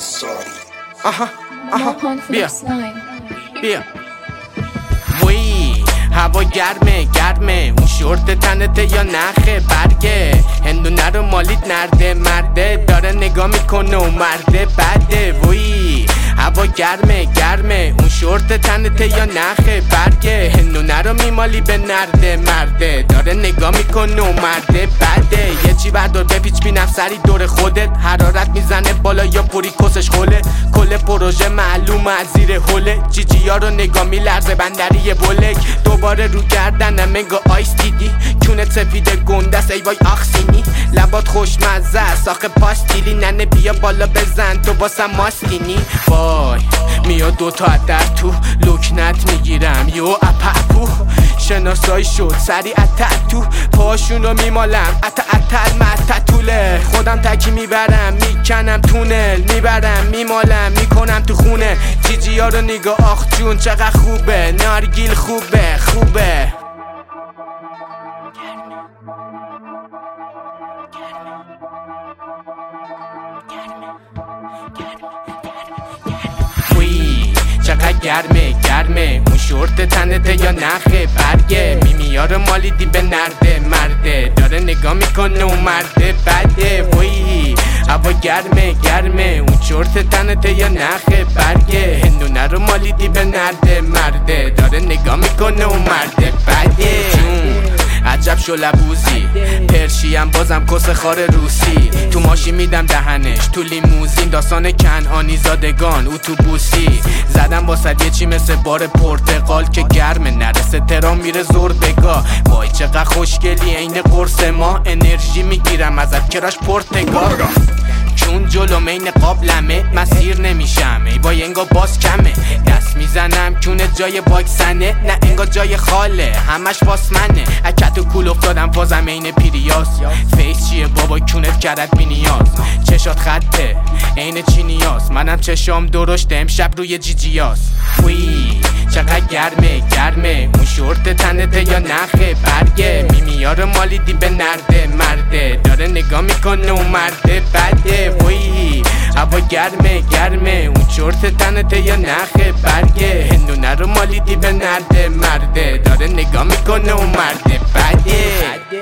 آها بیا وی هوا گرمه اون شورت تنته یا نخه برگه هندونه رو مالید نرده مرده داره نگاه میکنه و مرده بده وی هوا گرمه اون شورت تنته یا نخه برگه هندونه رو میمالی به نرده مرده داره نگاه میکنه و مرده بده یه چی بردار بپیچ بینم سری دور خودت حرارت میزنه بالا یا پوری کسش خوله کل پروژه معلومه از زیر حوله جیجی ها رو نگاه میلرزه بندری بولک دوباره رو گردنم انگا آیس دیدی کونت سفید گندست ای وای آخسینی لبات خوشمزه است آخه پاستیلی ننه بیا بالا بزن تو واسم ماستینی وای میاد دوتا در تو لکنت میگیرم یو اپاپو شناسایی شد سری تو پاشون رو میمالم اتل متتوله خودم تکی میبرم میکنم تونل میبرم میمالم میکنم تو خونه جیجی ها رو نگاه آخ جون چقدر خوبه نارگیل خوبه چقدر گرمه اون شورت تنته یا نخه برگه میمیا رو مالیدی به نرده مرده داره نگاه میکنه و مرده بده وی هوا گرمه اون شورت تنته یا نخه برگه هندونه رو مالیدی به نرده مرده داره نگاه میکنه و مرده بده عجب شلبوزی پرشیم بازم کس خار روسی تو ماشین میدم دهنش تو لیموزین داستان کنعانی زادگان اتوبوسی زدم واسد یه چی مثل بار پرتقال که گرمه نرسه ترام میره زور بگاه وای چقدر خوشگلی عین قرص ما انرژی میگیرم ازت کراش پرتگاه چون جلوم این قابلمه مسیر نمیشم ای وای انگا باز کمه دست میزنم کونه جای باکسنه نه انگا جای خاله همش واسمنه اکت و کول افتادم بازم این پیریاس فیس چیه بابا کونت کرد بی نیاز چشات خطه این چی نیاز منم چشام درشت امشب روی جیجیاس وی چقدر گرمه اون شورت تنته یا نخه برگه میمیا رو مالیدی به نرده مرده داره نگاه میکنه و مرده بده وی هوا گرمه اون شورت تنته یا نخه برگه هندونه رو مالیدی به نرده مرده داره نگاه میکنه و مرده بده